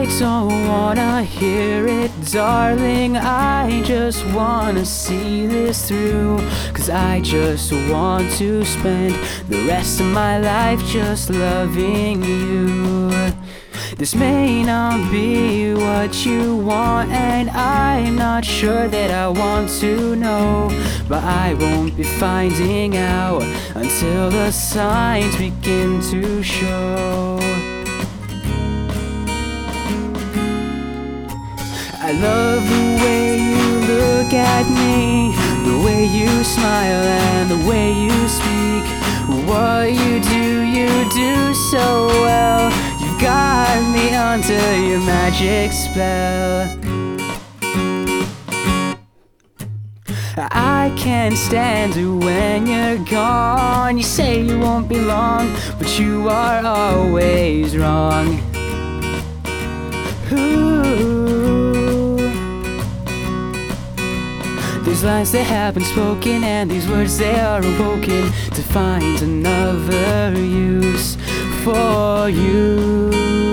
I don't wanna hear it, darling. I just wanna see this through. 'Cause I just want to spend the rest of my life just loving you. This may not be what you want, and I'm not sure that I want to know, but I won't be finding out until the signs begin to show. I love the way you look at me, the way you smile and the way you speak. What you do so well. You've got me under your magic spell. I can't stand it when you're gone. You say you won't be long, but you are always wrong. Ooh. These lines that have been spoken, and these words they are awoken to find another use for you.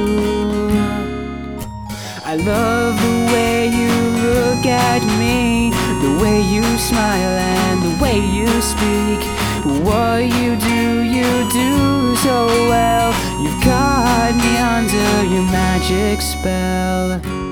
I love the way you look at me, the way you smile and the way you speak. What you do so well. You've got me under your magic spell.